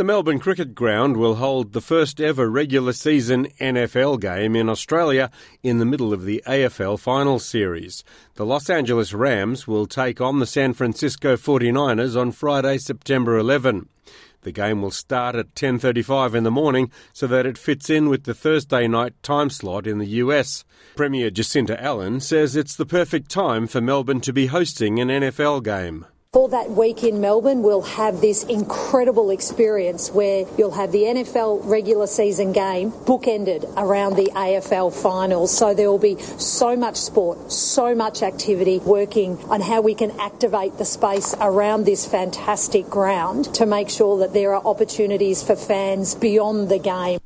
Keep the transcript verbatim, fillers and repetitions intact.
Melbourne Cricket Ground will hold the first ever regular season N F L game in Australia in the middle of the A F L Finals Series. The Los Angeles Rams will take on the San Francisco forty-niners on Friday, September eleventh. The game will start at ten thirty-five in the morning so that it fits in with the Thursday night time slot in the U S. Premier Jacinta Allen says it's the perfect time for Melbourne to be hosting an N F L game. For that week in Melbourne, we'll have this incredible experience where you'll have the N F L regular season game bookended around the A F L finals. So there will be so much sport, so much activity working on how we can activate the space around this fantastic ground to make sure that there are opportunities for fans beyond the game.